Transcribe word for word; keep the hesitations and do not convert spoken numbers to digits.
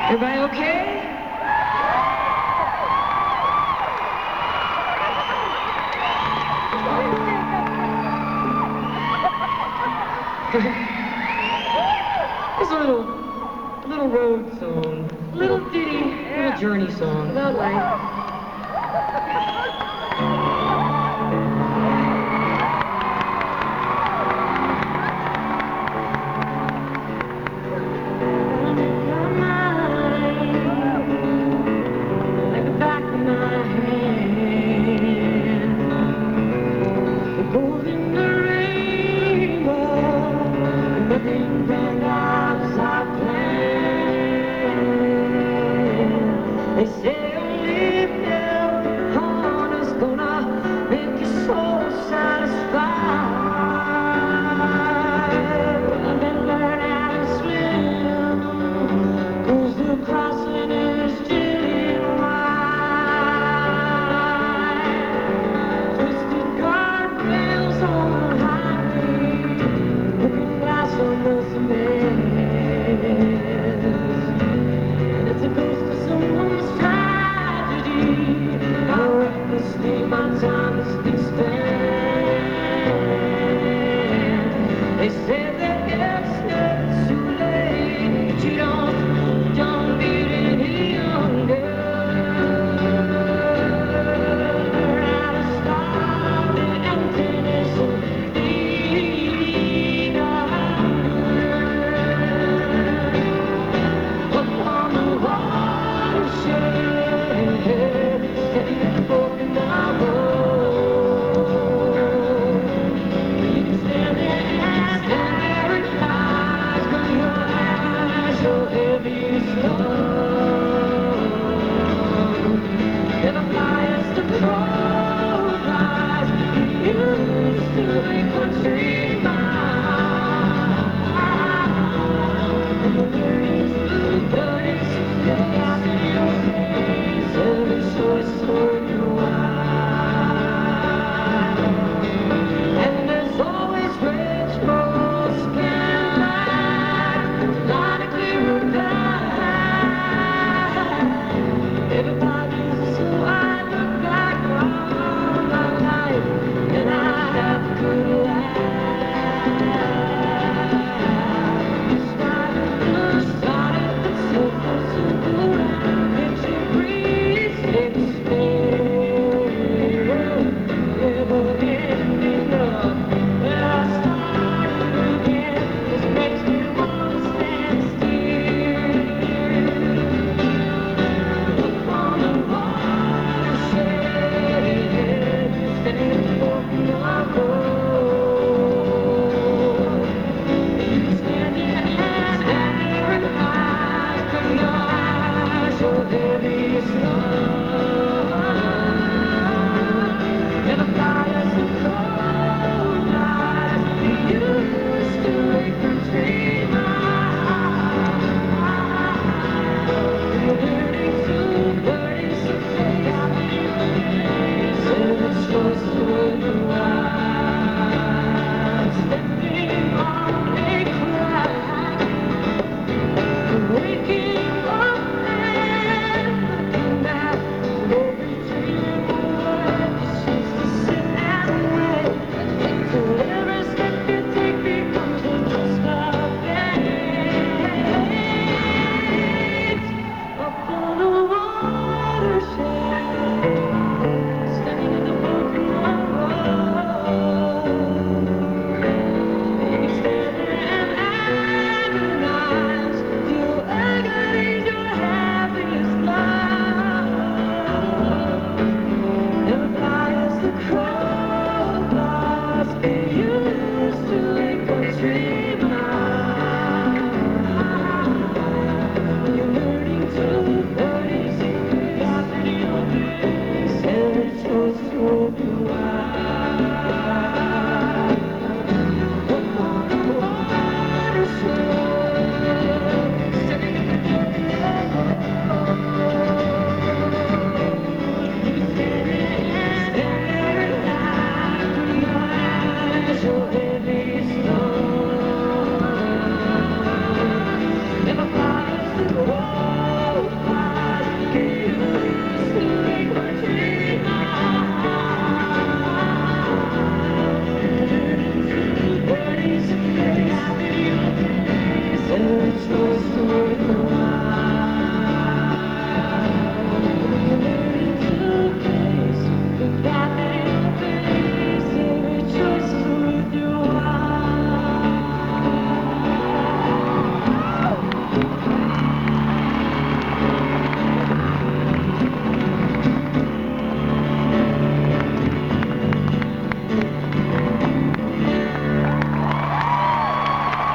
Everybody okay? It's a little, a little road song, little ditty, little journey song about life. They say only if your heart is gonna make your soul satisfied. And then learn how to swim, 'cause the crossing is still wide. Twisted guardrails on the highway, looking glass on the cement. And it's a ghost of someone's tragedy, how recklessly my time has been spent. They say that it's never too late, but you don't, don't need any younger. Learn how to stop the emptiness and feed the hunger. Upon the watershed, stepping broken down road. You can stand there and stare at eyes, but your eyes so heavy to stone.